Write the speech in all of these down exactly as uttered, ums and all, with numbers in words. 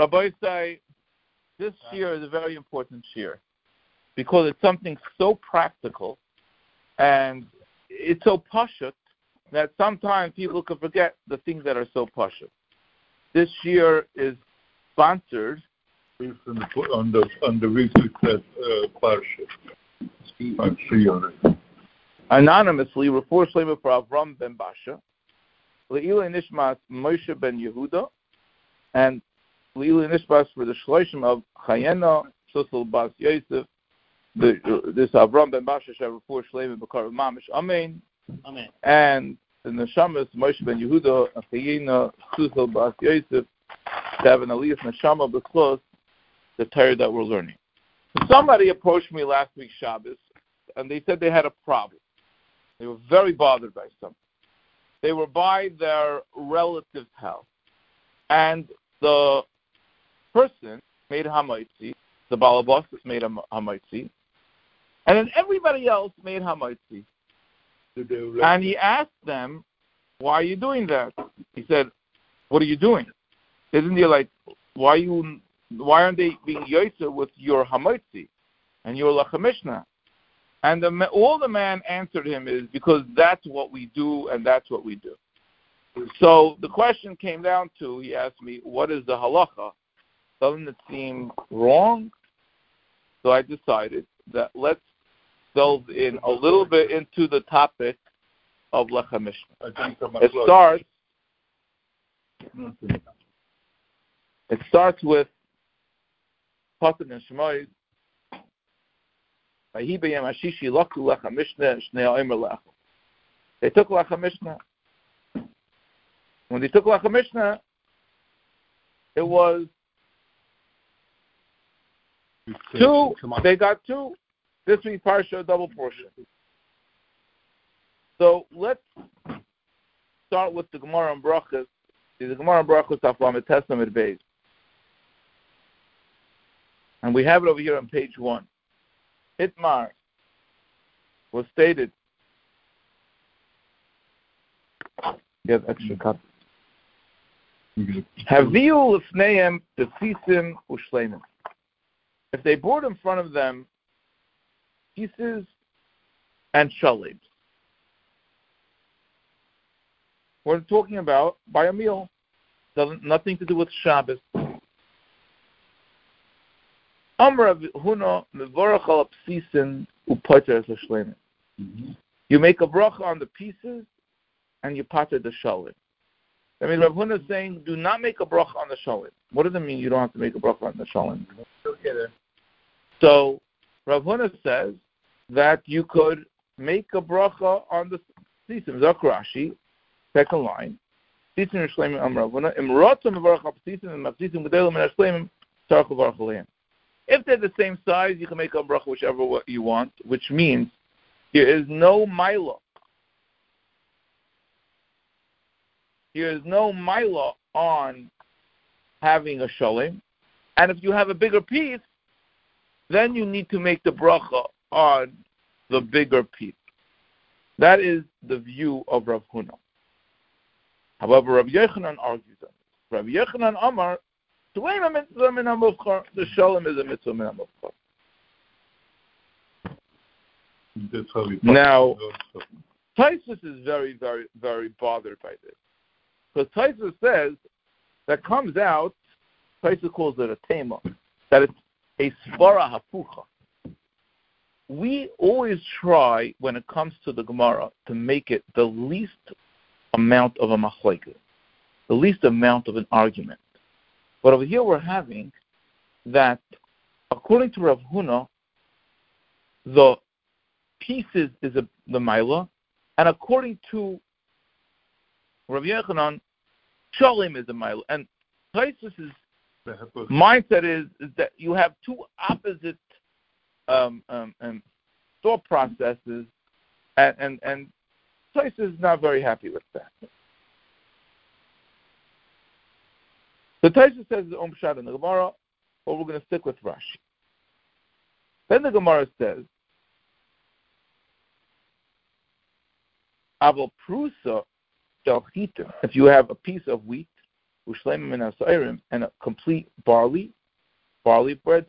Rabbi say this year is a very important year because it's something so practical and it's so pashut that sometimes people can forget the things that are so pashut. This year is sponsored on the on the weekly uh, parsha. I see on it. Anonymously, Refor Shleima for Avram ben Basha, Le'ilei Nishmas Moshe ben Yehuda, and Le'ilei Nishmas for the Shloshim of Chayena, Susel Bas Yosef, the, this Avram ben Basha shall Refor Shleima B'Kar Mamish, Amen. Amen. And the Neshamas Moshe ben Yehuda, Chayena, Susel Bas Yosef, to have an Aliyah Neshama B'Chlos, the Torah that we're learning. Somebody approached me last week Shabbos, and they said they had a problem. They were very bothered by something. They were by their relative's house, and the person made hamaitzi, the balabosses made a hamaitzi, and then everybody else made hamaitzi. And he asked them, why are you doing that? He said, what are you doing? Isn't he like, why are you, why aren't they being yoser with your hamaitzi and your lachamishna? And the, all the man answered him is because that's what we do and that's what we do. So the question came down to, he asked me, what is the halacha? Doesn't it seem wrong? So I decided that let's delve in a little bit into the topic of Lecha Mishnah. It starts, it starts with Pasuk and Shemai. They took Lecha Mishnah. When they took Lecha Mishnah, it was two. They got two. This week, Parsha, a double portion. So let's start with the Gemara and Brachas. The Gemara and Brachas of Lamed Testament Beis. And we have it over here on page one. Itmar was stated. Get extra copy. Haviu lefneim tefsisim ushleinim. If they brought in front of them pieces and shalems, we're talking about by a meal. Doesn't nothing to do with Shabbos. Amar Huna mevorach al psisin upater es hashleimin. You make a bracha on the pieces and you pater the shalem. I mean, Rav Huna is saying, do not make a bracha on the shalem. What does it mean? You don't have to make a bracha on the shalem. So Rav Huna says that you could make a bracha on the psisim. Zak Rashi, second line. Psisim hashleimin Amar Rav Huna imrotzim mevorach al psisim and mapsisim gedolim and hashleimin tzarich levarach aleim. If they're the same size, you can make a bracha whichever you want, which means there is no mila. There is no mila on having a shalem. And if you have a bigger piece, then you need to make the bracha on the bigger piece. That is the view of Rav Huna. However, Rav Yochanan argues on this. Rav Yochanan Amar, the shalom is a mitzvah min ha-muvchar. Now, Taisus is very, very, very bothered by this. Because Taisus says that comes out, Taisus calls it a tema, that it's a svara hapucha. We always try, when it comes to the Gemara, to make it the least amount of a machlekes, the least amount of an argument. But over here we're having that, according to Rav Huna, the pieces is a, the Maila, and according to Rav Yochanan, Shalem is a Maila. And Taisus' mindset is, is that you have two opposite um, um, um, thought processes, and, and, and Taisus is not very happy with that. The Taisus says the Om Pshat in the Gemara, or we're going to stick with Rashi. Then the Gemara says, Aval Prusa shel chitim. If you have a piece of wheat, and a complete barley, barley bread.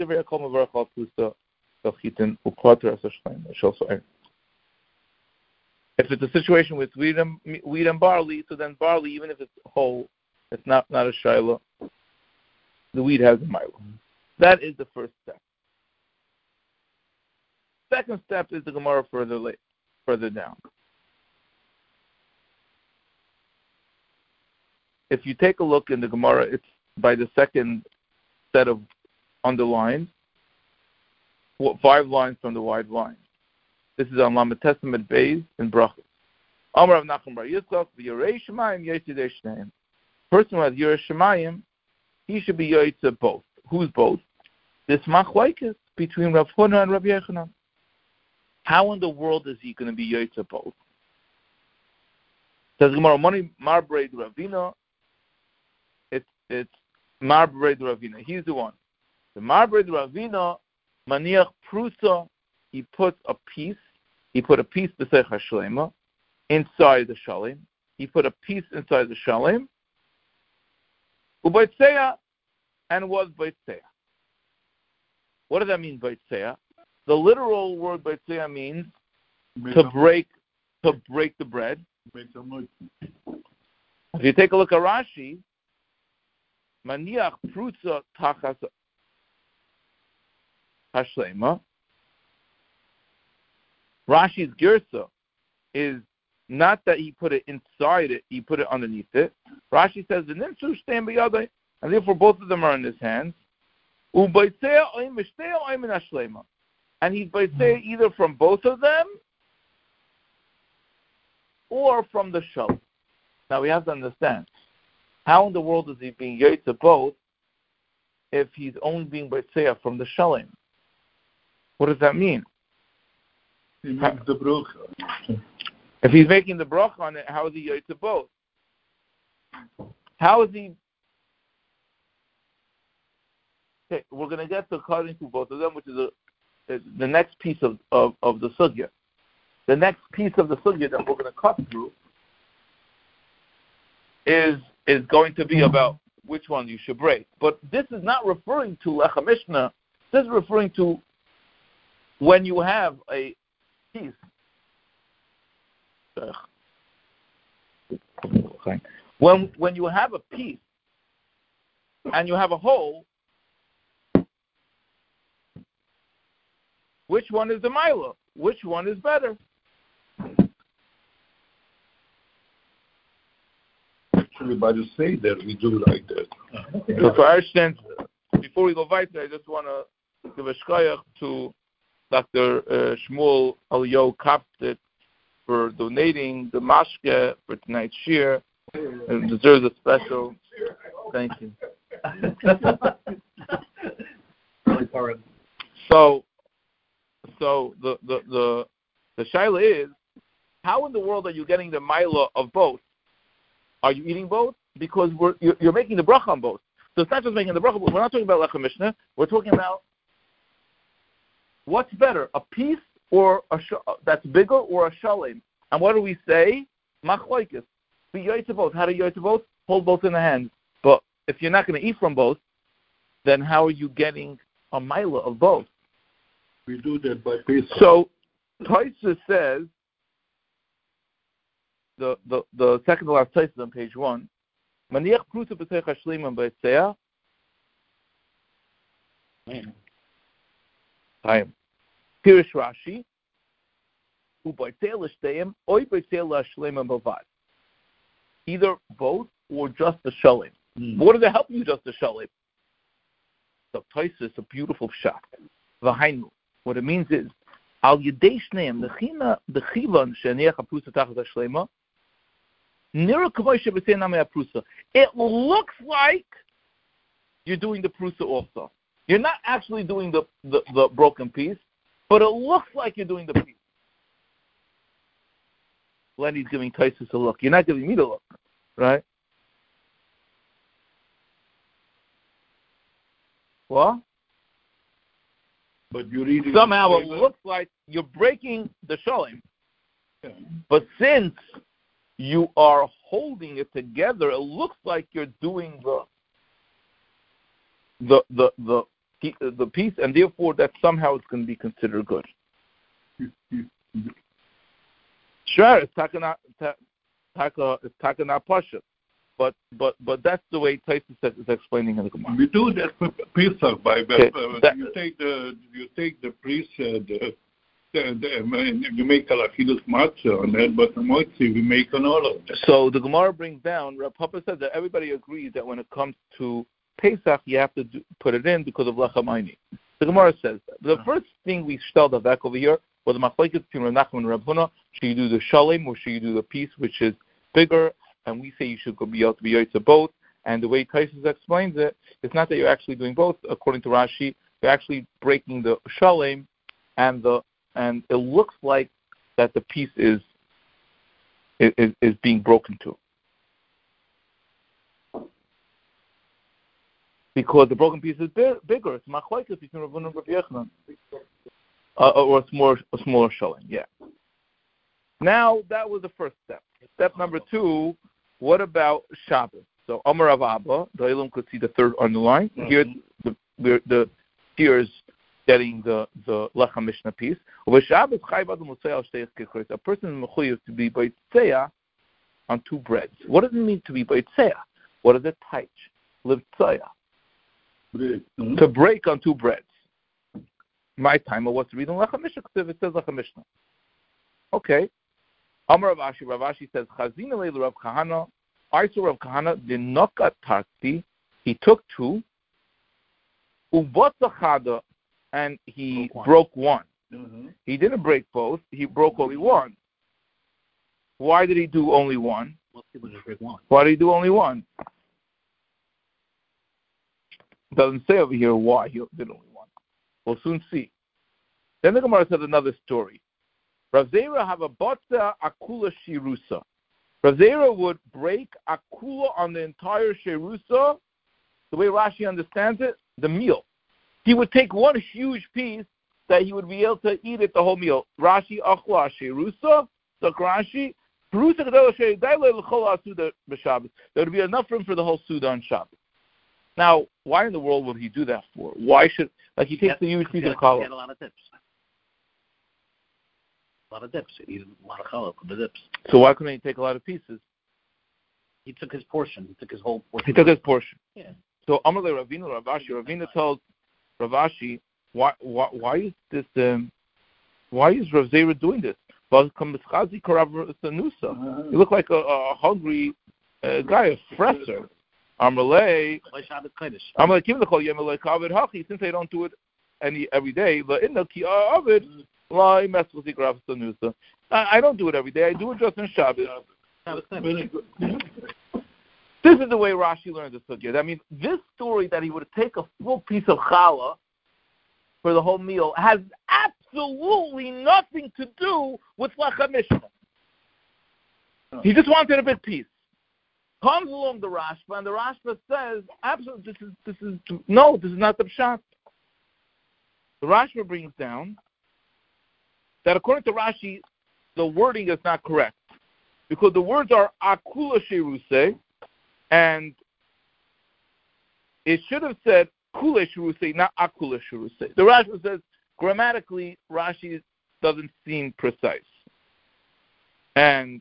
If it's a situation with wheat and, wheat and barley, so then barley, even if it's whole, it's not, not a shiloh, the wheat has a milo. That is the first step. Second step is the Gemara further late, further down. If you take a look in the Gemara, it's by the second set of underlines, five lines from the wide line. This is on Lamed Testament Beis in Brachos. Amar Rav Nachman bar Yitzchak, v'yirei Shemayim yotzei shneim. Person who has Yirei Shemayim, he should be yotzei both. Who's both? This machlokes between Rav Huna and Rav Yechanan. How in the world is he going to be yotzei both? Says Gemara, Moni Marbreid Ravina. It's it's Marbreid Ravina. He's the one. The Marbreid Ravina maniach prusa. He puts a piece. He put a piece b'seich hashlema inside the shalim. He put a piece inside the shalim. Ubaytseya and was baytseya. What does that mean, baytseya? The literal word baytseya means to break, to break the bread. If you take a look at Rashi, maniach prusa tachas hashlema. Rashi's girsa is not that he put it inside it, he put it underneath it. Rashi says, the nimsu shtein b'yadai, and therefore both of them are in his hands. And he's baytzeya either from both of them or from the shul. Now we have to understand, how in the world is he being yotzei both if he's only being baytzeya from the shalim? What does that mean? He makes the bracha. If he's making the bracha on it, how is he yotzei both? How is he? Okay, we're going to get to according to both of them, which is a, the next piece of, of, of the sugya. The next piece of the sugya that we're going to cut through is is going to be about which one you should break. But this is not referring to Lechem Mishnah. This is referring to when you have a piece. When when you have a piece and you have a hole, which one is the mila? Which one is better? Actually, by the say that we do like that. So for instance, before we go weiter, I just want to give a shkoyach to Doctor Uh, Shmuel Aliyo Kapstit for donating the mashke for tonight's shir. It deserves a special thank you. so, so the the the the shaila is, how in the world are you getting the mila of both? Are you eating both? Because we're you're, you're making the bracha on both. So it's not just making the bracha. We're not talking about Lechem Mishnah. We're talking about what's better, a piece or a sh- that's bigger or a shalim. And what do we say? Machlokes. Be yotzei both. How do you yotzei both? Hold both in the hand. But if you're not going to eat from both, then how are you getting a mila of both? We do that by Pesach. So Tosfos says, the the the second to last Tosfos on page one, maniach prusa b'seich hashleima b'etzeah. Time. Pirish Rashi. Either both or just the shalim. Mm. What does it help you, just the shalim? The Tosfos is a beautiful shot. V'hainu. What it means is, al yedei shneim the the chivan sheniach haprusa tachas hashlema nira kavoi shebesei namei haprusa. It looks like you're doing the prusa also. You're not actually doing the, the, the broken piece, but it looks like you're doing the piece. Lenny's giving Tosfos a look. You're not giving me the look, right? What? But you're eating somehow it looks like you're breaking the shalim. Yeah. But since you are holding it together, it looks like you're doing the the the the, the piece, and therefore that somehow it's going to be considered good. Sure, it's takana taka it's takana pasha, but but but that's the way Taisus is explaining in the Gemara. We do that for Pesach, by okay, uh, that, you take the you take the priest uh, the, the, the you make a lachidus matzah on that, but the moitzi we make on all of that. So the Gemara brings down. Rav Papa said that everybody agrees that when it comes to Pesach, you have to do, put it in because of lachamayni. The Gemara says that. The first thing we stelled back over here was the machlokes between Rav Nachman and Rav Huna. Should you do the shalem or should you do the piece which is bigger? And we say you should be able to be yotzei both. And the way Taisus explains it, it's not that you're actually doing both. According to Rashi, you're actually breaking the shalem, and the and it looks like that the piece is is, is being broken to. Because the broken piece is big, bigger. It's machlokes between Rav Huna and Rav Yochanan. Uh, or a smaller, a smaller shalem, yeah. Now, that was the first step. Step number two, what about Shabbos? So, Amar Rav Abba, the Elam could see the third on the line. Mm-hmm. Here, the, the, the here is getting the, the Lechem Mishnah piece. A person is mechuyev to be b'itzeya on two breads. What does it mean to be b'itzeya? What is it? Taich. Livtzeya. Mm-hmm. To break on two breads. My time, I was reading Lechem Mishnah because it says Lechem Mishnah. Okay. Amar Rav Ashi, Rav Ashi says, Chazina leilu Rav Kahana, I saw Rav Kahana, dinokat tarti, he took two, uvotzachada, and he broke one. Broke one. Mm-hmm. He didn't break both, he broke only one. Why did he do only one? Most people just break one. Why did he do only one? It doesn't say over here why he did only one. We'll soon see. Then the Gemara said another story. Rav Zera have a botza akula shirusa. Rav Zera would break akula on the entire shirusa. The way Rashi understands it, the meal. He would take one huge piece that he would be able to eat it the whole meal. Rashi achla shirusa. So Rashi shirusa gedol sheidai lechol asuda b'Shabbos. There would be enough room for the whole suda on Shabbos. Now, why in the world would he do that for? Why should like he takes the huge piece of challah? He had a lot of dips. A lot of dips. He eat a lot of challah for the dips. So why couldn't he take a lot of pieces? He took his portion. He took his whole portion. He took his portion. Yeah. So Amalei Ravina Ravashi. Ravina told Ravashi, why why why is this um, why is Rav Zera doing this? You look like a, a hungry uh, guy, a fresser. Amalei Amalei Kim the Chol Yemelei Kavod Hachi. Since they don't do it any every day, but in the Ki Avid. I don't do it every day. I do it just on Shabbos. This is the way Rashi learned this sugya. I mean, this story that he would take a full piece of challah for the whole meal has absolutely nothing to do with Lechem Mishnah. He just wanted a big piece. Comes along the Rashba, and the Rashba says, "Absolutely, this is this is no, this is not the pshat." The Rashba brings down that according to Rashi, the wording is not correct. Because the words are akula shiruse, and it should have said kula shiruse, not akula shiruse. The Rashi says, grammatically, Rashi doesn't seem precise. And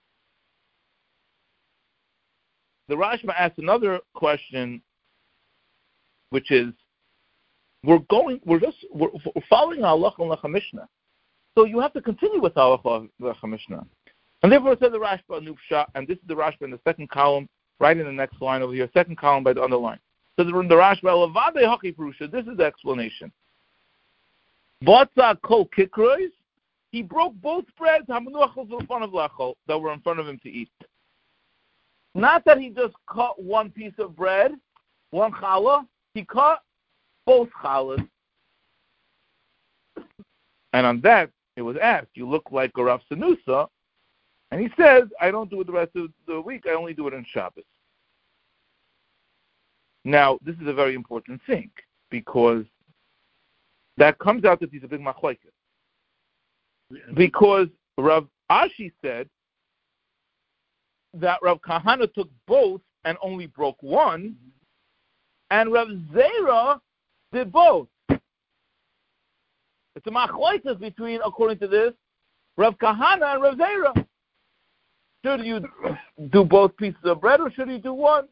the Rashba asks another question, which is, we're going, we're just, we're, we're following our Lechem Lechem Mishnah. So you have to continue with our Lechem Mishnah. And therefore it says the Rashba Nufsha, and this is the Rashba in the second column, right in the next line over here, second column by the underline. So the Rashba, Levade Haki Purusha, this is the explanation. Botza Kol Kikrois, he broke both breads, Hamanuachos in front of Lachol, that were in front of him to eat. Not that he just cut one piece of bread, one challah, he cut both challahs. And on that, it was asked, you look like a Rav Sanusa, and he says, I don't do it the rest of the week, I only do it on Shabbos. Now, this is a very important thing, because that comes out that he's a big machlokes. Because Rav Ashi said, that Rav Kahana took both and only broke one, and Rav Zera did both. It's a machlokes between, according to this, Rav Kahana and Rav Zera. Should you do both pieces of bread or should you do one?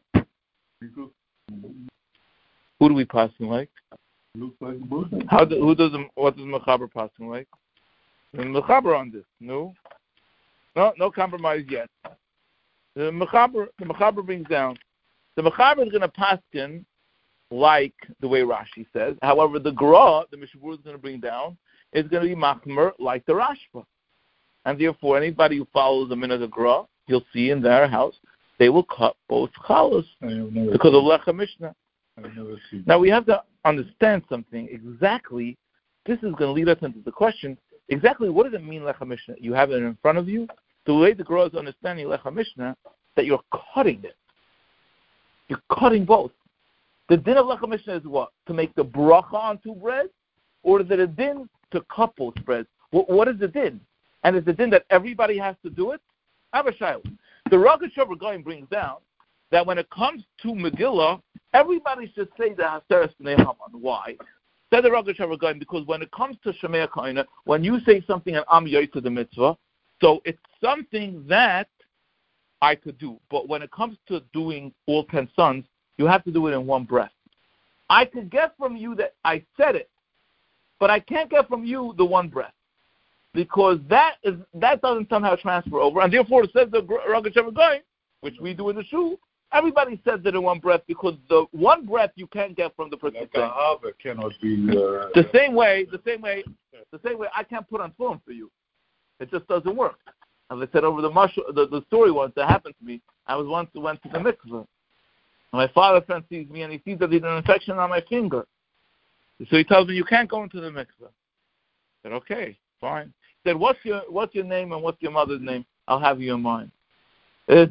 Who do we passing like? Looks like both. How do, who does what does Mechaber passing like? And Mechaber on this? No, no, no compromise yet. The Mechaber, the Mechaber brings down. The Mechaber is going to paskin like the way Rashi says. However, the Gra, the Mishabur is going to bring down, is going to be machmer like the Rashba. And therefore, anybody who follows the minhag of Gra, you'll see in their house, they will cut both chalas because of Lechem Mishnah. Now, we have to understand something. Exactly, this is going to lead us into the question, exactly what does it mean, Lechem Mishnah? You have it in front of you. The way the Gra is understanding Lechem Mishnah, that you're cutting it. You're cutting both. The din of Lechem Mishnah is what? To make the bracha on two breads? Or is it a din to cut both breads? What, what is the din? And is the din that everybody has to do it? I have a shayla. The Rosh Hashanah brings down that when it comes to Megillah, everybody should say the Haseres Bnei Haman. Why? Said the Rosh Hashanah because when it comes to Shemei Kaina, when you say something and I'm yoy to the mitzvah, so it's something that I could do. But when it comes to doing all ten sons, you have to do it in one breath. I could get from you that I said it, but I can't get from you the one breath. Because that is that doesn't somehow transfer over. And therefore, it says the Rosh Hashanah, which we do in the shul, everybody says it in one breath because the one breath you can't get from the person like saying. It cannot be... Uh, the same way, the same way, the same way I can't put on film for you. It just doesn't work. As I said over the, mushroom, the the story once that happened to me, I was once went to the mikveh. My father friend sees me and he sees that there's an infection on my finger. So he tells me, you can't go into the mikveh. I said, okay, fine. He said, what's your what's your name and what's your mother's name? I'll have you in mind. It,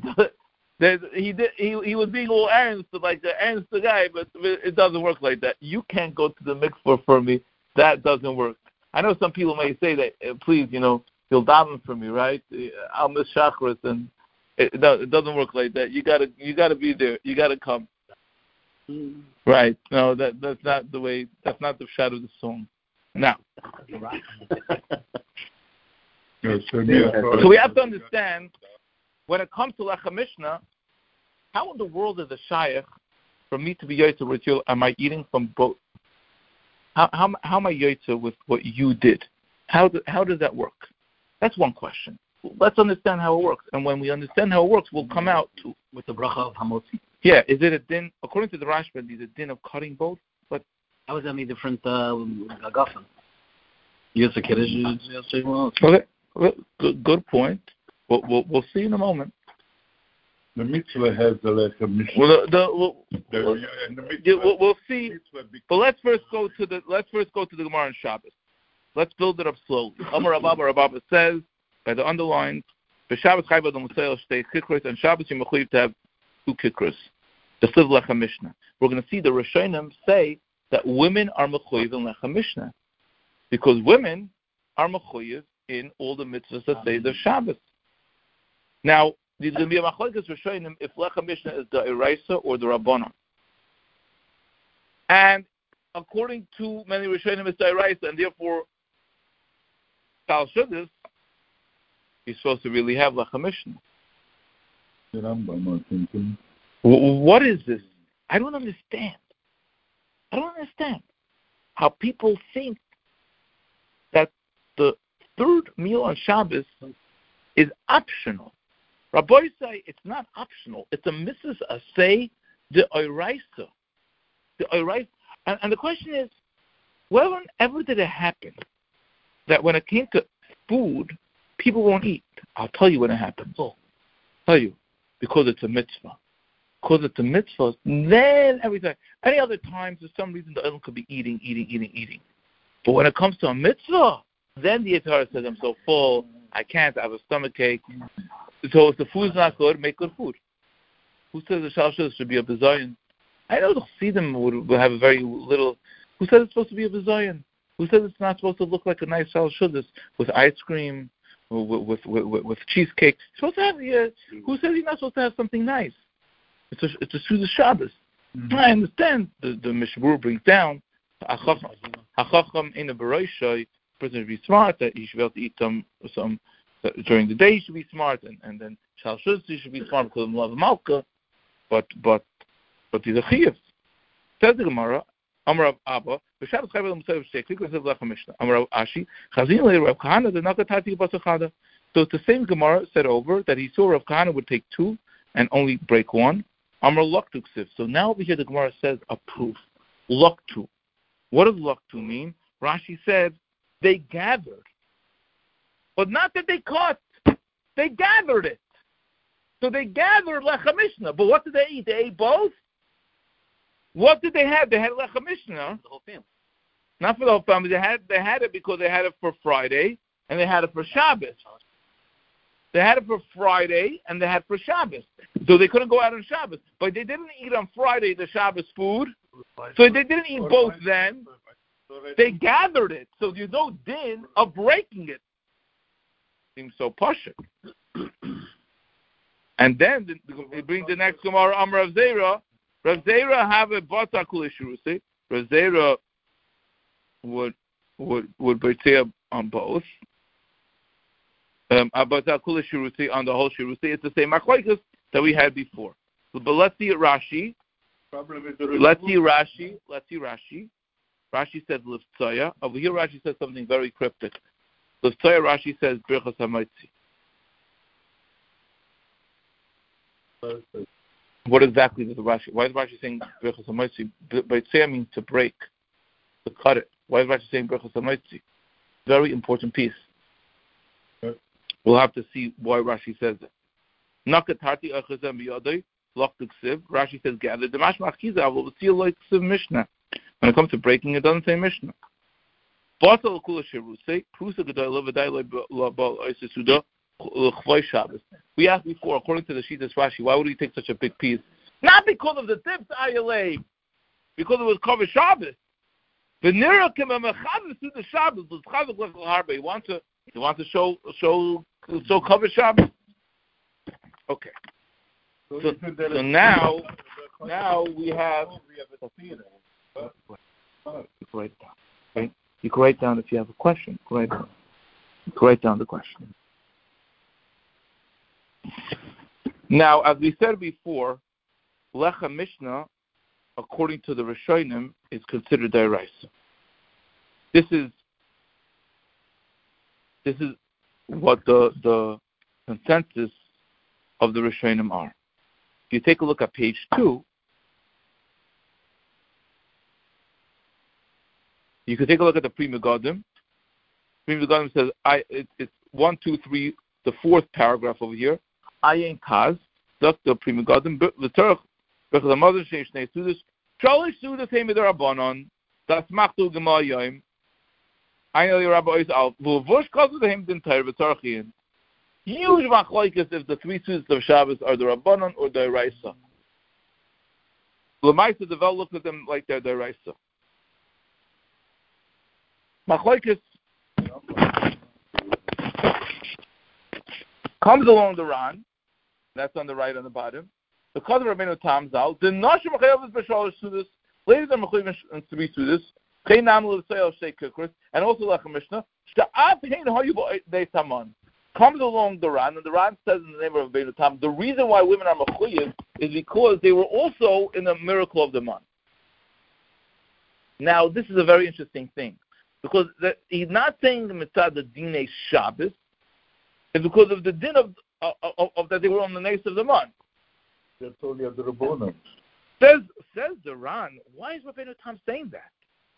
he did he he was being a little ernst, like the ernst guy, but it doesn't work like that. You can't go to the mikveh for me. That doesn't work. I know some people may say that, uh, please, you know, you'll daven for me, right? I'll miss chakras, and it, no, it doesn't work like that. You gotta you gotta be there. You gotta come. Mm. Right? No, that that's not the way. That's not the shadow of the song. Now. So we have to understand, when it comes to Lechem Mishnah, how in the world is a shayach for me to be yoytze with you? Am I eating from both? How how how am I yoytze with what you did? How do, how does that work? That's one question. Let's understand how it works, and when we understand how it works, we'll come out to with the bracha of hamotzi. Yeah, is it a din? According to the Rashba, is it a din of cutting both? But how is that any different? Agafen. Use the kiddush. Okay. Well, good, good point. We'll, we'll, we'll see in a moment. The mitzvah has the Lechem Mishnah. Well, the, the, we'll, the, we'll, mitzvah, yeah, we'll, we'll see. But let's first go to the let's first go to the Gemara on Shabbos. Let's build it up slowly. Amar Rabba Rabba says by the underline, "B'Shabbos chayva d'musayel shtei kikros," and Shabbos you mechuyev to have two kikros. Just as Lechem Mishnah. We're going to see the Rishonim say that women are mechuyev in Lechem Mishnah because women are mechuyev in all the mitzvahs that say the Shabbos. Now, there's going to be a machlokes Rishonim if Lechem Mishnah is the Eraisa or the Rabbanon. And according to many Rishonim, it's the Eraisa, and therefore, Tal Shuddis, he's supposed to really have Lechem Mishnah. What is this? I don't understand. I don't understand how people think that the third meal on Shabbos is optional. Rabbi say it's not optional. It's a missus asay de oiraisa. The oiraisa. And, and the question is, whenever did it happen that when it came to food, people won't eat? I'll tell you when it happens. I'll tell you. Because it's a mitzvah. Because it's a mitzvah, then everything. Any other times, for some reason, the Olam could be eating, eating, eating, eating. But when it comes to a mitzvah, then the Yitzhak says, I'm so full, I can't, I have a stomach ache. So if the food's not good, make good food. Who says the Shal should be a Bezayin? I know the Chassidim would, would have a very little. Who says it's supposed to be a Bezayin? Who says it's not supposed to look like a nice Shal Shuddis with ice cream, with with, with, with cheesecake. You're supposed to have, yeah, who says you're not supposed to have something nice? It's a it's a Suda Shabbos. Mm-hmm. I understand the the Mishmur brings down Hachacham in a Bereisha. Person should be smart that he should be able to eat some some during the day. He should be smart, and, and then Shal Shus he should be smart because of love of Malka. But but but these are chiyuvs. Says the Gemara, Amar Rav Abba, v'Shabbos chayv l'musay v'shtei klikos v'lach Mishnah. Amar Rav Ashi, chazin le Rav Kahana the nakatati basachada. So it's the same Gemara said over that he saw Rav Kahana would take two and only break one. Amar Loktu Ksiv. So now over here the Gemara says a proof. Loktu. What does Loktu mean? Rashi said they gathered. But not that they caught. They gathered it. So they gathered Lecha Mishnah. But what did they eat? They ate both? What did they have? They had Lecha Mishnah. The whole family. Not for the whole family. They had they had it because they had it for Friday and they had it for Shabbos. They had it for Friday and they had it for Shabbos. So they couldn't go out on Shabbos. But they didn't eat on Friday the Shabbos food. So they didn't eat both then. They gathered it. So there's no din of breaking it. Seems so pashut. And then it brings the next Gemara, Amar Rav Zera. Rav Zera have a bata kulishurusi. Rav Zera would would would b'tzeh on both. Um, bata kulishurusi on the whole shirusi. It's the same machlokes that we had before. But let's see Rashi. Let's see Rashi. Let's see Rashi. Rashi says Liftzaya. Over here Rashi says something very cryptic. Liftzaya Rashi says Birchas HaMotzi. What exactly is the Rashi? Why is Rashi saying Birchas HaMotzi? B'tzeh means to break, to cut it. Why is Rashi saying Birchas HaMotzi? Very important piece. We'll have to see why Rashi says it. Nakatarti achazem b'yadei loktu ksiv. Rashi says gather. The mashmach kizav will see like ksiv Mishnah. When it comes to breaking, it doesn't say Mishnah. Basal kula shirusei prusa gedol levaday lebal oisesuda l'chvay Shabbos. We asked before, according to the Shitas Rashi, why would he take such a big piece? Not because of the tips ayalei, because it was covered Shabbos. The nira kememechad to the Shabbos l'chazak l'chal harbe. He wants to, he wants to show show show cover Shabbos. Okay. So, so now, now we have. You can write down. Right? You can write down if you have a question. You can write down. You can write down the question. Now, as we said before, Lecha Mishnah, according to the Rishonim, is considered D'oraisa. This is this is what the the consensus of the Rishonim are. If you take a look at page two, you can take a look at the Pri Megadim. Pri Megadim says, I, it, it's one, two, three, the fourth paragraph over here. Ayin Taz, Doctor Pri Megadim, L'Terach, Bechaz HaMazon, Shnei Shnei Sudas, Shalish Sudas, Hemi D'Rabbanon, Das Machtu Gemar Yoim, Ayin Ali Rabba Ois Al, V'Vush Kazu Dehem Din Tair V'Tarchiyin. Huge machlokes if the three Sudas of Shabbos are the Rabbanon or the D'oraisa. L'maisa develop look at them like they're the D'oraisa. Machlokes comes along the Ran, that's on the right on the bottom. The Qadr Rabbeinu Tam Zal, the Nashim Chayav is B'Shalosh Sudas, ladies are Mechuyev in three Sudas, Chein Nam L'Sayel Shtei Kukros, and also Lecha Mishnah, Shta'af Hein Hayu B'Dei Taman. Comes along the Ran, and the Ran says in the name of Rabbeinu Tam, the reason why women are Mechuyev is because they were also in the miracle of the month. Now, this is a very interesting thing. Because the, he's not saying the mitzvah the dinei Shabbos, it's because of the din of, of, of, of that they were on the nace of the month. That's only of the Rabbanon. Says says the Ran, why is Rabbeinu Tam saying that?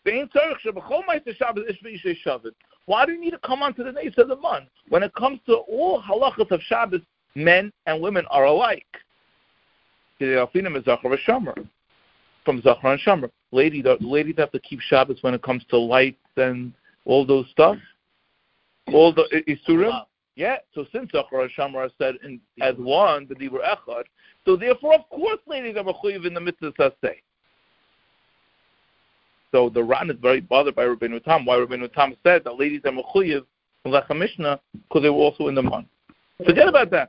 Why do you need to come onto the nace of the month? When it comes to all halachas of Shabbos, men and women are alike. From Zachar and Shomer. Lady, the ladies have to keep Shabbos when it comes to lights and all those stuff. All the Isurim. Yeah, so since Zachar and Shomer are said in, as one, the Dibur Echad, so therefore, of course, ladies are mechuyev in the mitzvah saseh. So the Ran is very bothered by Rabbeinu Tam. Why Rabbeinu Tam said that ladies are mechuyev Lechem Mishnah because they were also in the Mon. Forget about that.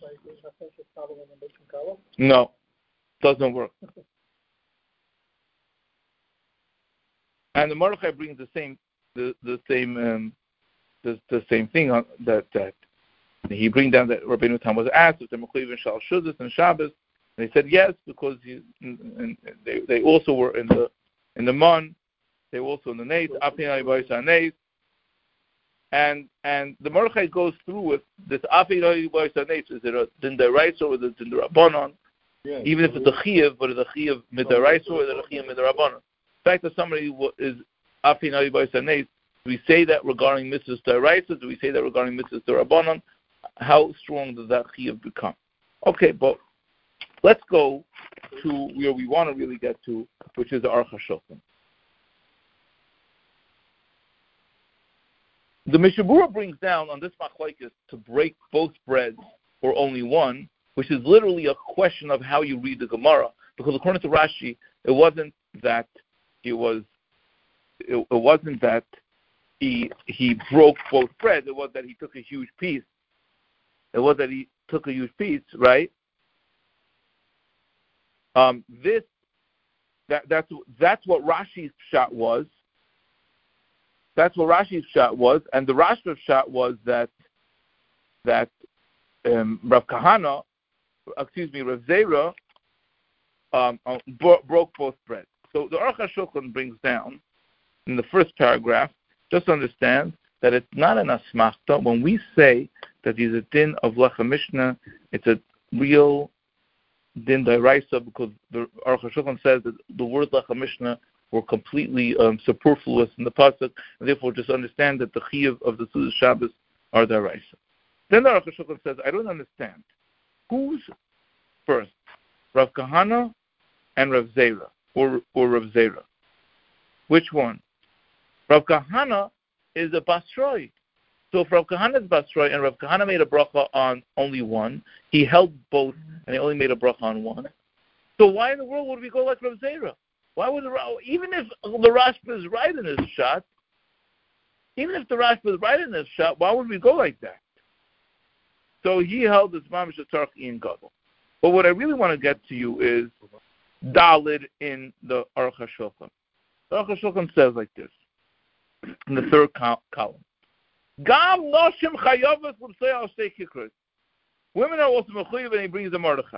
No, doesn't work. And the Mordechai brings the same, the the same, um, the the same thing on that that he brings down that Rabbeinu Tam was asked if they're Mechuyv Shal Shudas and Shabbos, and they said yes because he, and, and they they also were in the in the Mon, they were also in the Nate, Apinai Boisa Nate. And and the Mordechai goes through with this Afei Boisa Nate. Is it a Din Deraisa or the Din Rabbanon? Yeah, even if it's a Chiyuv, but it's a Chiyuv Midaraisa or it's a Chiyuv Midarabbanon. The fact that somebody is Afei Boisa Nate, do we say that regarding Mitzvahs Deraisa? Do we say that regarding Mitzvahs Rabbanon? How strong does that Chiyuv become? Okay, but let's go to where we want to really get to, which is the Aruch HaShulchan. The Mishnah Berurah brings down on this machlokes to break both breads or only one, which is literally a question of how you read the Gemara. Because according to Rashi, it wasn't that it was, it, it wasn't that he he broke both breads. It was that he took a huge piece. It was that he took a huge piece, right? Um, this that that's that's what Rashi's shot was. That's what Rashi's shot was, and the Rashba's shot was that that um, Rav Kahana, excuse me, Rav Zera, um, uh, bro- broke both breads. So the Aruch HaShulchan brings down in the first paragraph, just understand that it's not an asmachta. When we say that he's a din of Lechem Mishnah, it's a real din d'oraisa because the Aruch HaShulchan says that the word Lechem Mishnah were completely um, superfluous in the pasuk, and therefore just understand that the chiyuv of the Sudas Shabbos are d'oraisa. Then the Aruch HaShulchan says, I don't understand. Who's first, Rav Kahana and Rav Zera, or or Rav Zera? Which one? Rav Kahana is a basroi. So if Rav Kahana is basroi and Rav Kahana made a bracha on only one, he held both and he only made a bracha on one. So why in the world would we go like Rav Zera? Why would the even if the Rashba is right in his shot, even if the Rashba is right in his shot, why would we go like that? So he held this mamish tarchi in gadol. But what I really want to get to you is Dalid in the Aruch HaShulchan. The Aruch HaShulchan says like this in the third column: Gam noshim chayavas l'sei al shtei kikros. Women are also mechuyev, and he brings the Mordechai,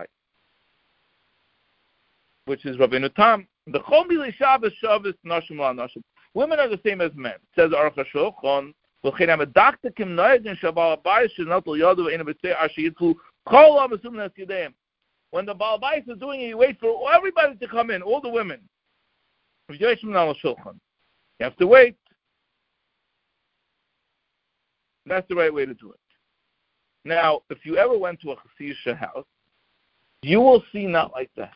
which is Rabbeinu Tam. The Chomili Shabbos Shabbos Nashim La Nashim. Women are the same as men. Says Aruch HaShulchan. V'chein haMedaktekim Noegin Shabal Abayis Shenatul Yadu Ve'Ein B'Tzei Asher Yitlu Kol HaMesum Nes Yedeim. When the Baal Bayis is doing it, you wait for everybody to come in, all the women. You have to wait. That's the right way to do it. Now, if you ever went to a Chassidish house, you will see not like that.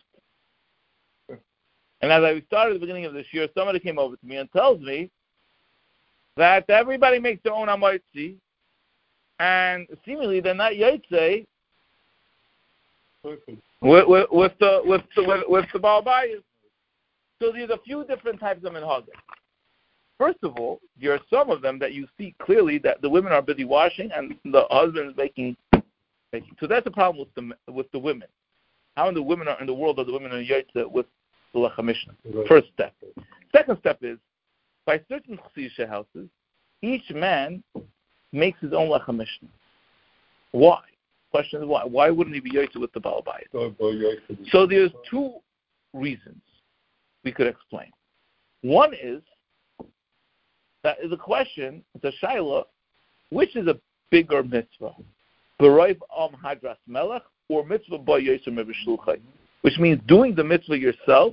And as I started at the beginning of this year, somebody came over to me and tells me that everybody makes their own amaitzi, and seemingly they're not yaitze with, with, with the with the with, with the Baal Bayis. So there's a few different types of minhagim. First of all, there are some of them that you see clearly that the women are busy washing and the husband is making making. So that's the problem with the with the women. How in the women are in the world are the women are yaitze with the Lechem Mishnah? First step. Second step is, by certain Chassidish houses, each man makes his own Lechem Mishnah. Why? Question is why? Why wouldn't he be yaitze with the Baal Bayis? So there's two reasons we could explain. One is that is a question, it's a shaila, which is a bigger mitzvah? B'roiv am hadras melech or mitzvah ba yoser mevishluchai? Which means doing the mitzvah yourself,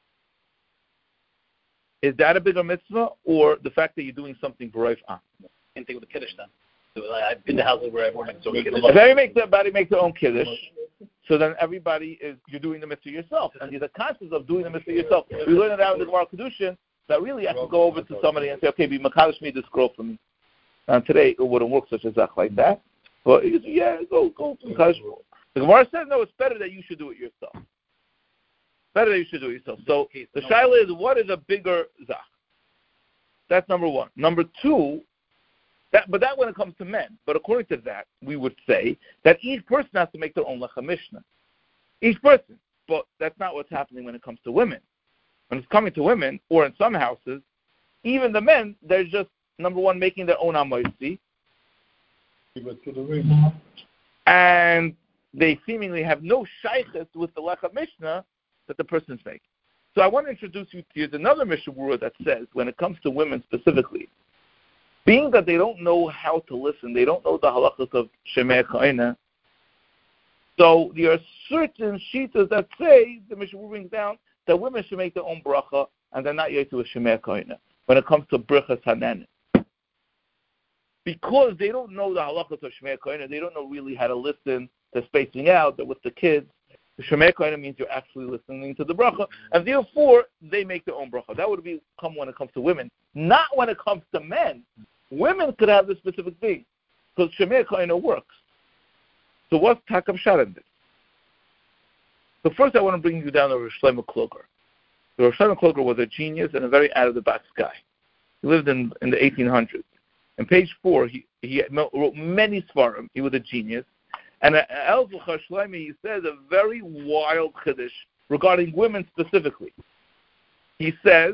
is that a bigger mitzvah, or the fact that you're doing something b'roiv am? Same thing with the kiddush then. So I've been to houses where everyone makes their own kiddush. If everybody makes, everybody makes their own kiddush, so then everybody is, you're doing the mitzvah yourself. And there's a concept of doing the mitzvah yourself. We learn it out in the Gemara Kedushin, that really I could go over to somebody and say, okay, be makadosh me this girl for me. And today it wouldn't work such a zach like that. But you say, yeah, go, go to makadosh. The Gemara says, no, it's better that you should do it yourself. Better that you should do it yourself. So the shaila is, what is a bigger zach? That's number one. Number two, That, but that when it comes to men. But according to that, we would say that each person has to make their own Lecha Mishnah. Each person. But that's not what's happening when it comes to women. When it's coming to women, or in some houses, even the men, they're just, number one, making their own Amoisi. And they seemingly have no shaykhs with the Lecha Mishnah that the person's making. So I want to introduce you to you to another Mishnah Berurah that says, when it comes to women specifically, being that they don't know how to listen, they don't know the halachas of Shemei Chayna, so there are certain shitas that say, the Mishnah Berurah brings down, that women should make their own bracha, and they're not yet to a Shemei Chayna, when it comes to Brichas Hanan. Because they don't know the halachas of Shemei Chayna, they don't know really how to listen, they're spacing out, they're with the kids. The Shemei Chayna means you're actually listening to the bracha, and therefore they make their own bracha. That would be come when it comes to women, not when it comes to men. Women could have this specific thing, because Shemei Chayna works. So what's Takam Shad in this? So first I want to bring you down to Rosh Shlomo Kluger. The Rosh Shlomo Kluger was a genius and a very out-of-the-box guy. He lived in, in the eighteen hundreds. On page four, he, he wrote many svarim. He was a genius. And El Zechar Shlomi, he says a very wild chiddush regarding women specifically. He says,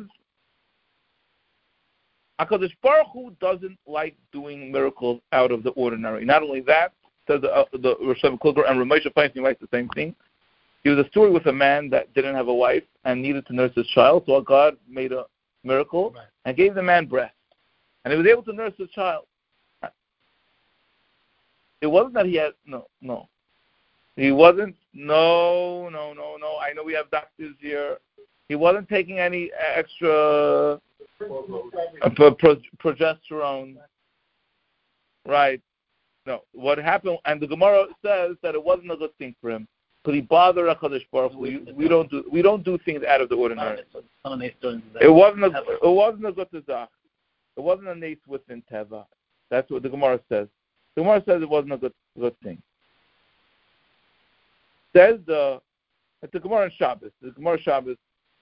HaKadosh Baruch Hu doesn't like doing miracles out of the ordinary. Not only that, says the, uh, the Rosh Hashanah Kluger, and Ramosha Feinstein writes the same thing. He was a story with a man that didn't have a wife and needed to nurse his child, so God made a miracle and gave the man breast. And he was able to nurse his child. It wasn't that he had, no, no. He wasn't, no, no, no, no. I know we have doctors here. He wasn't taking any extra uh, pro- pro- progesterone. Right. No. What happened, and the Gemara says that it wasn't a good thing for him. Because he bothered HaKadosh Baruch Hu. We, we don't do we don't do things out of the ordinary. It wasn't a, it wasn't a good tezach. It wasn't a nace within Teva. That's what the Gemara says. The Gemara says it wasn't a good good thing. Says the it's the Gemara in Shabbos. The Gemara Shabbos,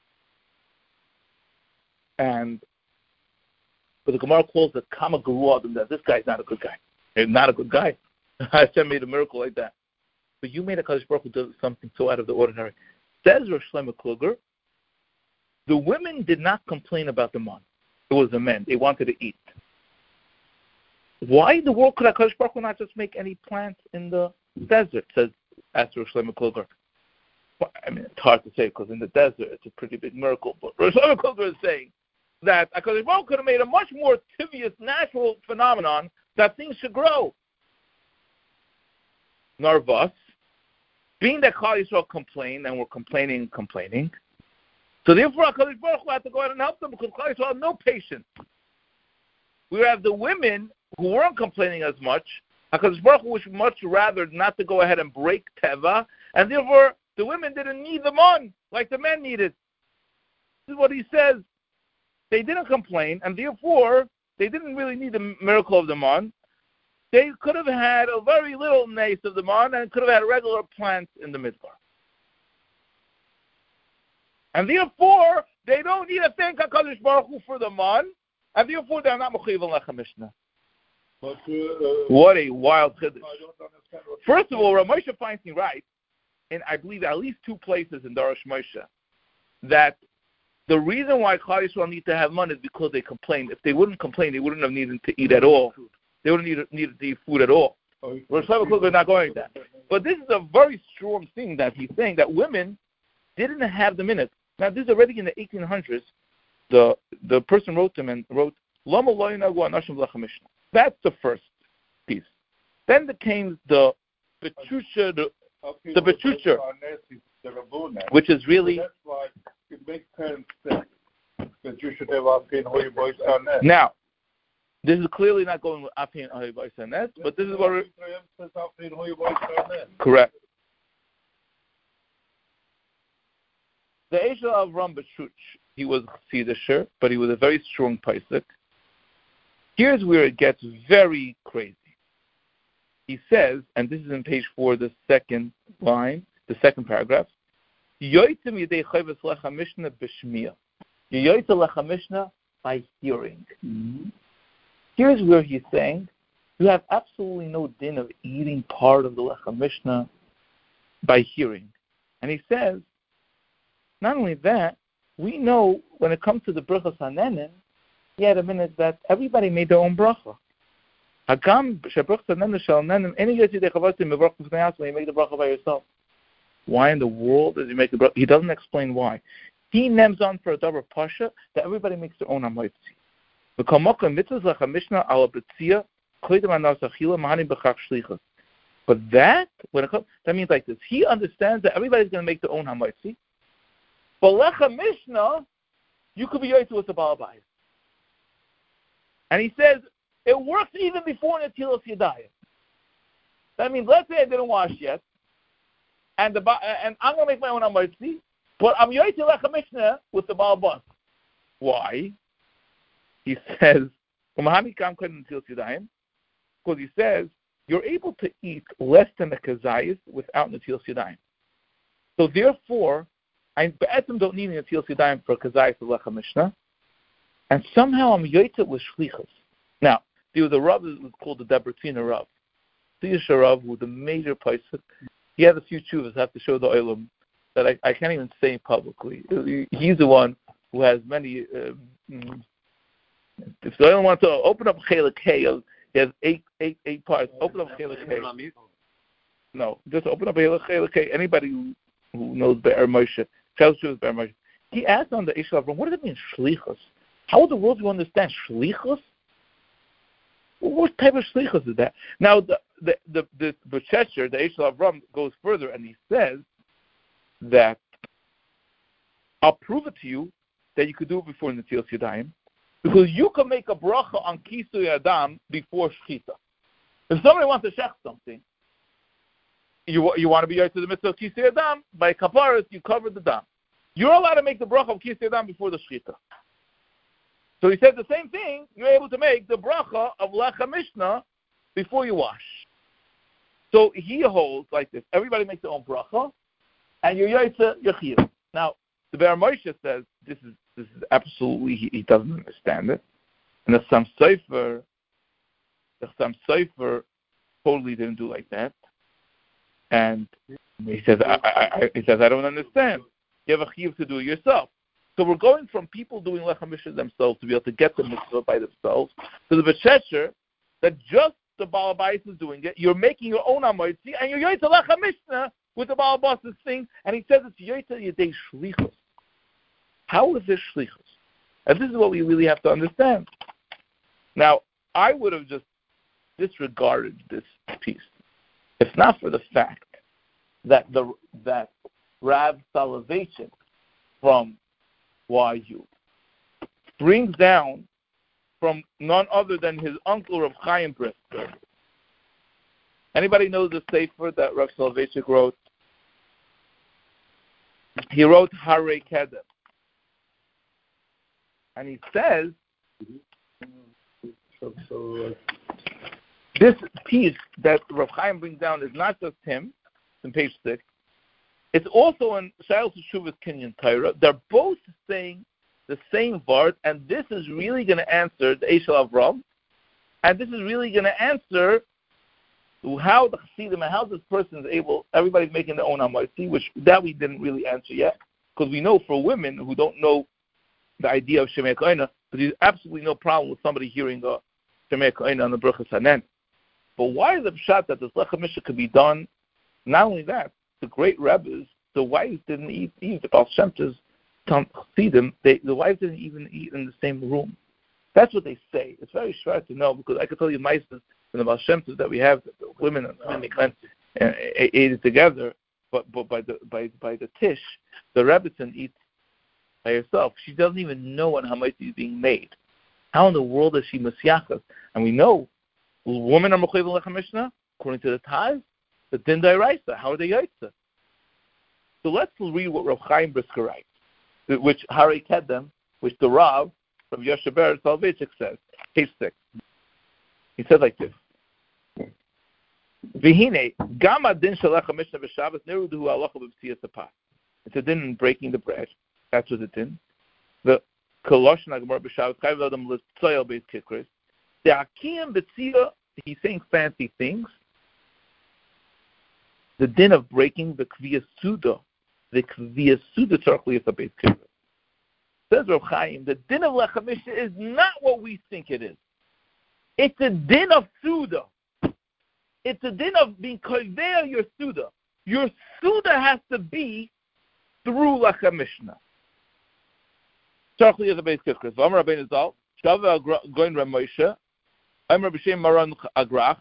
and but the Gemara calls the Kama Guru Adam that this guy's not a good guy. He's not a good guy. Hashem made a miracle like that. But you made a Kadosh Baruch Hu do something so out of the ordinary. Says Rosh Shlomo Kluger, the women did not complain about the man. It was the men. They wanted to eat. Why in the world could HaKadosh Baruch Hu not just make any plants in the desert? Says asked Rosh Shlomo Kluger. Well, I mean, it's hard to say because in the desert it's a pretty big miracle. But Rosh Shlomo Kluger is saying that HaKadosh Baruch Hu could have made a much more tibious, natural phenomenon that things should grow. Narvas, being that Klal Yisrael complained and were complaining and complaining, so therefore HaKadosh Baruch Hu had to go out and help them because Klal Yisrael had no patience. We have the women who weren't complaining as much. HaKadosh Baruch Hu would much rather not to go ahead and break Teva, and therefore the women didn't need them on like the men needed. This is what he says. They didn't complain, and therefore they didn't really need the miracle of the man. They could have had a very little nace of the man and could have had regular plants in the midbar. And therefore, they don't need to thank HaKadosh Baruch Hu for the man, and therefore they're not mechuyev Lecha Mishnah. But, uh, what a wild chiddush. First of all, Ramosha Feinstein writes, in I believe at least two places in Darash Moshe, that the reason why Klal Yisrael need to have money is because they complained. If they wouldn't complain, they wouldn't have needed to eat at all. They wouldn't need needed to eat food at all. Rosh Hashanah Kluger is not going like that. But this is a very strong thing that he's saying, that women didn't have the minute. Now, this is already in the eighteen hundreds. The the person wrote them and wrote, Lama lo yinagu anashim Lecha Mishnah. That's the first piece. Then there came the Betusha, the, the Betusha, which is really... So that's why it makes sense that, that you should have Afin Hoy Boy Sarnet. Now, this is clearly not going with Afin Hoy Boy Sarnet, but this is what... It, correct. The Eisha of Ram Beshuch, he was Chassidisher, but he was a very strong Paisik. Here's where it gets very crazy. He says, and this is in page four, the second line, the second paragraph, Yoitzim Yidei Chayvus Lecha Mishnah B'Shmiya. Yoitzim Lecha Mishnah by hearing. Mm-hmm. here's where he's saying, you have absolutely no din of eating part of the Lechem Mishnah by hearing. And he says, not only that, we know when it comes to the Brachas HaNenin, he had a minute that everybody made their own bracha. Hagam shebrachas HaNenin shel Nenin, any yotzi dechavati mebrach b'fnei when you make the bracha by yourself. Why in the world does he make the bracha? He doesn't explain why. He names on for a davar pasha that everybody makes their own amoitzi. V'kol mitzvahs Lechem Mishnah ala b'tzia koydem anas achila mahani b'chach shlichus. But that, when it comes, that means like this. He understands that everybody's going to make their own hamoitzi. But Lechem Mishnah, you could be yoytzu with the Baal Bayis. And he says, it works even before Netilas Yadayim. That means, let's say I didn't wash yet, and the and I'm going to make my own hamoitzi, but I'm yoytzu Lechem Mishnah with the Baal Bas. Why? He says, because he says, you're able to eat less than a kazayis without Netilas Yadayim. So therefore, I don't need Netilas Yadayim for a kazayis of Lechem Mishnah, and somehow I'm yoytze with shlichus. Now, there was a Rav that was called the Debretziner Rav. Tziyasha Rav, who was a major paisuk. He had a few tshuvas, I have to show the oilam, that I, I can't even say publicly. He's the one who has many, uh, if the oilam wants to open up Chelik Hey, he has eight, eight, eight parts. Open up Chelik Hey. No, just open up Chelik Hey. Anybody who, who knows Be'er Moshe, Be'er Moshe. He asked on the issue of what does it mean, shlichus? How in the world do you understand shlichus? Well, what type of shlichus is that? Now, the the the the B'Shecher, the Eshel Avram, goes further and he says that I'll prove it to you that you could do it before Netilas Yadayim, because you can make a bracha on Kisui Adam before Shchita. If somebody wants to shech something, you you want to be yoytze to the mitzvah of Kisui Adam, by kaparas you cover the dam. You're allowed to make the bracha of Kisui Adam before the Shchita. So he said the same thing, you're able to make the bracha of Lechem Mishnah before you wash. So he holds like this, everybody makes their own bracha, and you're yoytze, you're chiyuv. Now, the Be'er Moshe says this is this is absolutely, he, he doesn't understand it. And the Sam Sofer, the Sam Sofer totally didn't do like that. And he says, I, I, I, he says, I don't understand. You have a chiyuv to do it yourself. So we're going from people doing Lechem Mishnah themselves to be able to get the mitzvah by themselves to the B'Shecher that just the Baal Bayis is doing it. You're making your own amoitzi and you're yoytze Lechem Mishnah with the Baal Bas's thing, and he says it's yoytze yedei shlichus. How is this shlichus? And this is what we really have to understand. Now, I would have just disregarded this piece if not for the fact that the that Rav Soloveitchik from Y U brings down from none other than his uncle Rav Chaim Brisker. Anybody knows the sefer that Rav Soloveitchik wrote? He wrote Harei Kedem. And he says, so, so, uh, this piece that Rav Chaim brings down is not just him, it's in page six. It's also in Shailos Teshuvos Kinyan Torah. They're both saying the same word, and this is really going to answer the Eshel Avram, and this is really going to answer how the Chassidim and how this person is able, everybody's making their own Amarti, which that we didn't really answer yet, because we know for women who don't know the idea of Shemei Koina, but there's absolutely no problem with somebody hearing the Shemei Koina on the Brachas Hanen. But why is the pshat that this Lechem Mishnah could be done? Not only that, the great rabbis, the wives didn't eat, eat the Baal Shem Tov's Chassidim, they, the wives didn't even eat in the same room. That's what they say. It's very short to know, because I could tell you mice in the Baal Shem Tov that we have, the women and men uh, ate it together, but, but by the by by the tish, the Rebbetzin eats by herself. She doesn't even know when Hamaiti is being made. How in the world is she Masiachas? And we know women are Mechuyev Lechem Mishnah, according to the Taz, the Din D'Oraisa. How are they Yaitza? So let's read what Rav Chaim Brisker writes, which Harei Kedem, which the Rav from Yoshe Ber Soloveitchik says, page six. He said like this: V'hine gama din shel Lechem Mishnah b'Shabbos nerudu halacha b'B'tziyas Hapas. It's a din in breaking the bread. That's what it's in. The Kolosh Nagmar b'Shabbos chayv adam l'tzoyel beis kikris. The Akim B'tzia, he's saying fancy things. The din of breaking the Kviyas Suda, the Kviyas Suda Tzarech is a Beis Kiddush. Says Rav Chaim, the din of Lechem Mishnah is not what we think it is. It's a din of Suda. It's a din of being koveya your Suda. Your Suda has to be through Lechem Mishnah. Tzarech is a Beis Kiddush. V'amar Rabbeinu Zal, Shava Goin Rav Moshe, Amar B'Shem Maran Agrach,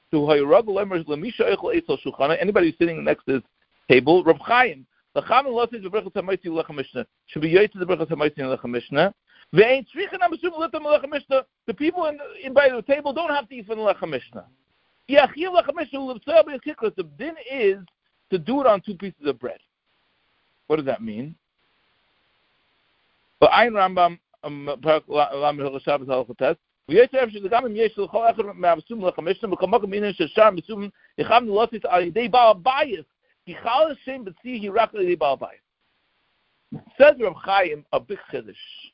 anybody sitting next to his table, Rav Chaim, the Chaim losses the Berachos Hamaisi Lechem Mishnah should be yoyed to the Berachos Hamaisi Lechem Mishnah. The people in, in by the table don't have to eat from the Lechem Mishnah. The din is to do it on two pieces of bread. What does that mean? But Ayin Rambam Lam we have to have the gamin yesh l'chol echad me'avsum lechem mishnah b'kol makom inen sheshar misum yicham l'lotis al yidei baal bayis kichal Hashem b'tzih hirach al yidei baal bayis. Says Rav Chaim a big chiddush.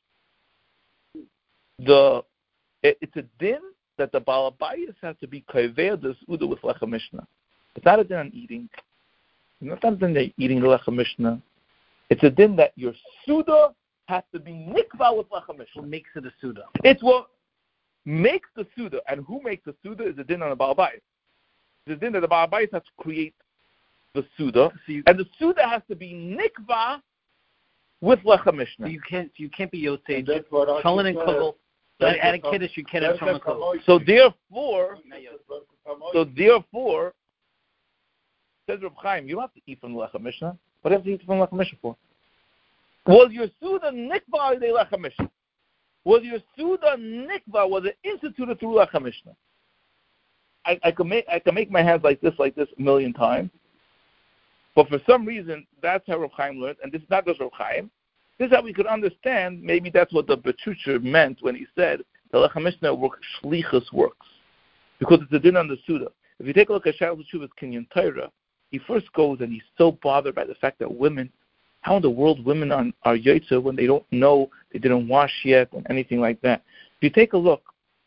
The it, it's a din that the baal bayis has to be koveya the suda with lechem mishnah. It's not a din on eating. It's not a din that eating the lechem mishnah. It's a din that your suda has to be nikva with lechem mishnah. What makes it a suda? It's what makes the Suda, and who makes the Suda is the din on the Baal Bayis. The din that the Baal Bayis has to create the Suda, so you, and the Suda has to be nikva with Lechem Mishnah. So you can't, you can't be Yotzei, Cholin and Kugel. At a Kiddush, you can't have Cholin and Kugel. So therefore, so therefore, says Reb Chaim, you don't have to eat from the Lechem Mishnah. What do you have to eat from the Lechem Mishnah for? Was your Suda nikva the Lechem Mishnah? Was your Suda Nikva, was it instituted through Lechem Mishnah? I, I can make I can make my hands like this, like this a million times. But for some reason, that's how Rav Chaim learned, and this is not just Rav Chaim. This is how we could understand, maybe that's what the Bechucher meant when he said the Lechem Mishnah works, Shlichus works. Because it's a din on the Suda. If you take a look at Shaul Teshuva's Kinyan Torah, he first goes and he's so bothered by the fact that women, how in the world women are, are yotze when they don't know, they didn't wash yet, and anything like that. If you take a look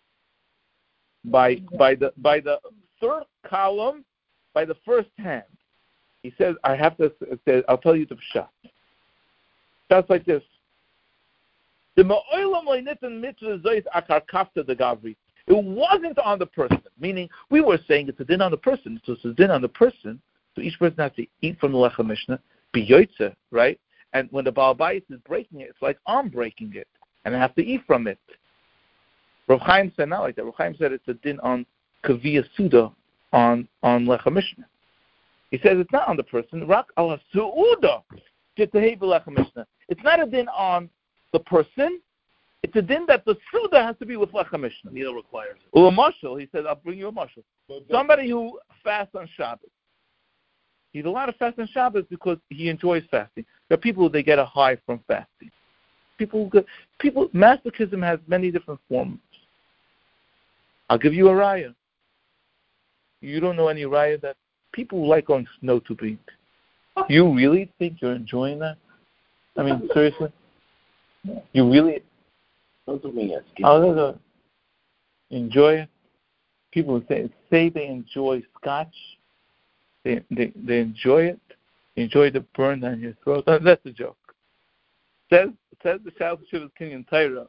by by the by the third column, by the first hand, he says, "I have to." Say, I'll tell you the pshat. That's like this. The ma'olam le'nitin mitzvah zoyis akar kafta de gavri. It wasn't on the person. Meaning, we were saying it's a din on the person. So it's a din on the person. So each person has to eat from the Lechem Mishnah. Be yotzeh, right? And when the Baal Bayis is breaking it, it's like I'm breaking it, and I have to eat from it. Rav Chaim said not like that. Rav Chaim said it's a din on Kaviyah Suda, on on Lechem Mishnah. He says it's not on the person. Rak ala suuda jetahev Lechem Mishnah. It's not a din on the person. It's a din that the Suda has to be with Lechem Mishnah. Neither requires it. Well, a mashal, he said, I'll bring you a mashal. Somebody who fasts on Shabbos. He's allowed to fast on Shabbos because he enjoys fasting. There are people who they get a high from fasting. People, who, people, masochism has many different forms. I'll give you a raya. You don't know any raya that people who like going snow tubing. You really think you're enjoying that? I mean, seriously? You really? Don't do me Oh, no, no. Enjoy it. People say say they enjoy scotch. They they they enjoy it. They enjoy the burn on your throat. That's a joke. Says says the Shaul Teshuva's Kinyan Torah.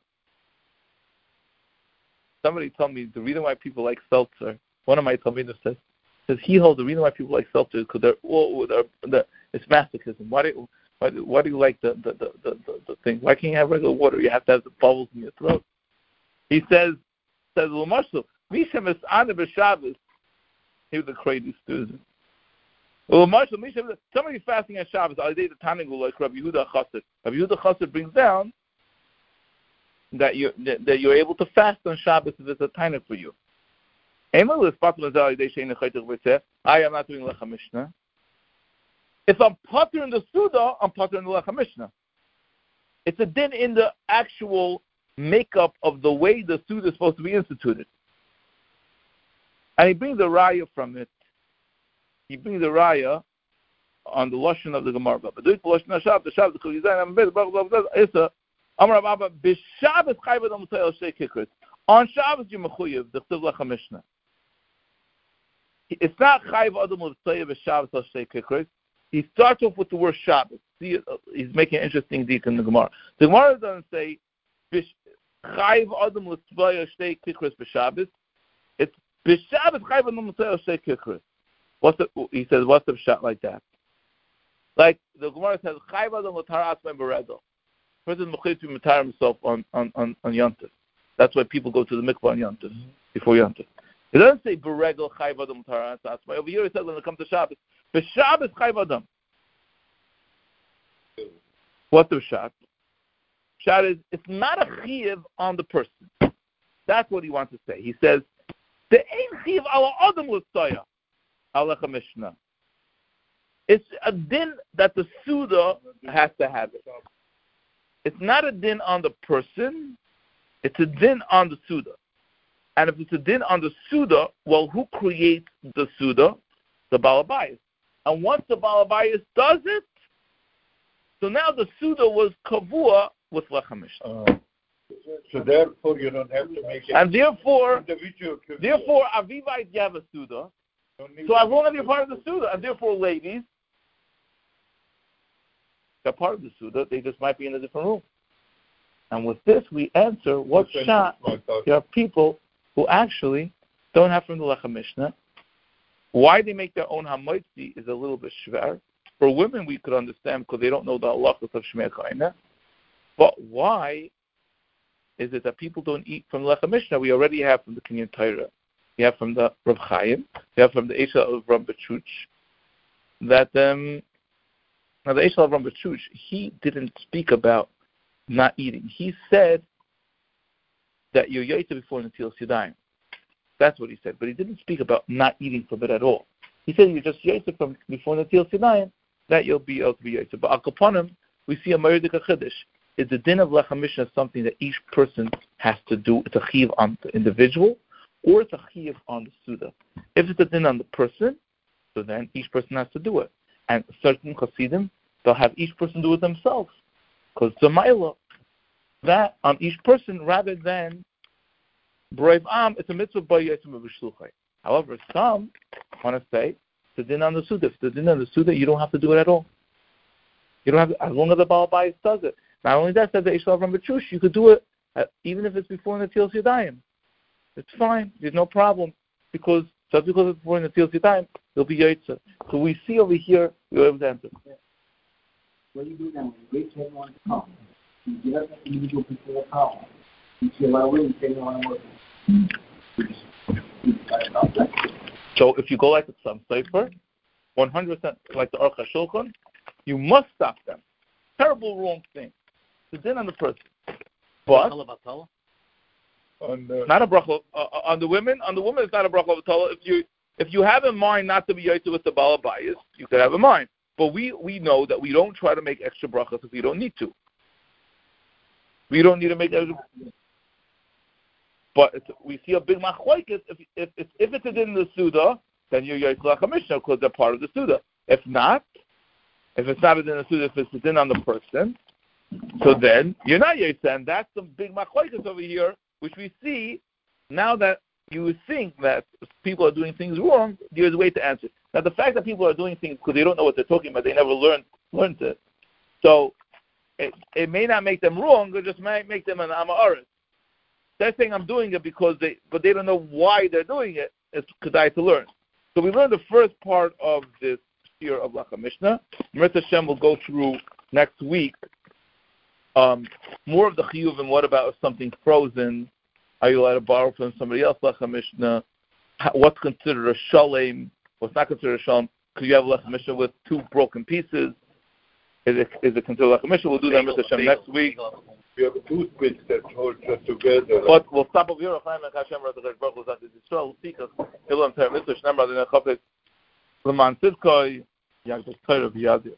Somebody told me the reason why people like seltzer. One of my Talmidim says says he holds the reason why people like seltzer is because they're all they're, they're, it's masochism. Why do you, why do, why do you like the the, the, the, the the thing? Why can't you have regular water? You have to have the bubbles in your throat. He says says L'mashal Mishem is Ana b'Shabbos. He was a crazy student. Well, Marshall, somebody fasting on Shabbos, Al Yidei the Tanigul, like Rabbi Yehuda Chassid. Rabbi Yehuda Chassid brings down that you that you're able to fast on Shabbos if it's a Tanigul for you. I am not doing Lechem Mishnah. If I'm potter in the Suda, I'm potter in the Lechem Mishnah. It's a din in the actual makeup of the way the Suda is supposed to be instituted. And he brings a raya from it. He brings a raya on the lashon of the Gemara. But do it lashon Hashav, the Shav, the Chulizan, I'm bed, blah blah blah. It's a Amar Abba b'Shabbos chayv adam tzayel shei kikrit. On Shabbos, you're mechuyev, the Chtiv Lechem Mishnah. It's not Chayv Adam L'Tzayah B'Shabbos Al Shtei Kikros. He starts off with the word Shabbos. See, uh, he's making an interesting deek in the Gemara. The Gemara doesn't say Chayv Adam L'Tzayah Shtei Kikros B'Shabbos. It's B'Shabbos Chayv Adam L'Tzayah Shtei Kikros. What's the? He says, what's the shot like that? Like the Gemara says, Chayv Adam L'Tar Atzmei B'Regel. Person mechuyev to matar himself on on on on Yontif. That's why people go to the mikvah on Yontif before Yontif. It doesn't say B'Regel Chayv Adam L'Tar Atzmei. Over here it says when it comes to Shabbos, B'Shabbos Chayv Adam. What's the shot? Shot is it's not a chiyuv on the person. That's what he wants to say. He says the ein chiyuv ala Adam L'Tzayah. Alecha Mishnah. It's a din that the Suda has to have it. It's not a din on the person, it's a din on the Suda. And if it's a din on the Suda, well, who creates the Suda? The Balabayas. And once the Balabayas does it, so now the Suda was Kavua with Lechem Mishnah. Uh, so therefore you don't have to make it. And therefore, therefore, Avivite, you have a Suda. So as long as you're part of the Suda, and therefore, ladies, they're part of the Suda, they just might be in a different room. And with this, we answer what shot there are people who actually don't have from the Lechem Mishnah. Why they make their own Hamoitzi is a little bit shver. For women, we could understand because they don't know the halachas of Shmei Chaina. But why is it that people don't eat from the Lechem Mishnah? We already have from the Kinyan Torah. We have from the Rav Chaim. We have from the Eishel of Ram Bechuch. That um, now the Eishel of Ram Bechuch, he didn't speak about not eating. He said that you're yaitah before Netilas Yadayim. That's what he said. But he didn't speak about not eating from it at all. He said you're just yaitah from before Netilas Yadayim, that you'll be able to be yaitah. But al kaponim, we see a Meridik HaChiddush. Is the din of Lechem Mishnah something that each person has to do? It's a chiyuv on the individual, or it's a chiyuv on the Suda. If it's a din on the person, so then each person has to do it. And certain Chassidim, they'll have each person do it themselves. Because it's a Maila. That on each person, rather than Brave Am, it's a mitzvah by Yaitzim B'Shluchai. However, some want to say, it's a din on the Suda. If it's a din on the Suda, you don't have to do it at all. You don't have to, as long as the Baal Bayis does it. Not only that, said the Eishel from Bechush, you could do it uh, even if it's before Netilas Yadayim. It's fine. There's no problem. Because just because it's before Netilas Yadayim, there'll be Yaitza. So we see over here, we're able to answer. What do you do then when you wait for everyone to come? You get up an individual people will come. You say, well, wait, you say you want to work. So if you go like the Sam Sefer, one hundred percent like the Aruch HaShulchan, you must stop them. Terrible wrong thing. It's in on the person. But on the, not a bracha uh, on the women. On the woman, it's not a bracha of If you if you have in mind not to be yaitah with the Baal Bayis, you could have in mind. But we, we know that we don't try to make extra brachas if we don't need to. We don't need to make extra. But it's, we see a big machlokes. If if if, if it's in the Suda, then you're yaitah Lechem Mishnah because they're part of the Suda. If not, if it's not in the Suda, if it's in on the person, so then you're not yaitah, and that's the big machlokes over here, which we see now that you think that people are doing things wrong. There's a way to answer. Now, the fact that people are doing things because they don't know what they're talking about, they never learned learned it. So it, it may not make them wrong, it just might make them an Amaris. They're saying I'm doing it because they, but they don't know why they're doing it. It's kedai to learn. So we learned the first part of this year of Lechem Mishnah. Mirza Hashem will go through next week um, more of the chiyuv and what about if something's frozen? Are you allowed to borrow from somebody else Lechem Mishnah? What's considered a shalem? What's not considered a shalom? Because you have Lechem Mishnah with two broken pieces. Is it, is it considered Lechem Mishnah? We'll do that with Hashem next week. We have a toothpick that holds it together. But we'll stop over here. We'll speak of Ilam Terem Mitzvah. Shnemar Adonai Chafetz L'man Tzidkoi Yagdus Torah V'Yadir.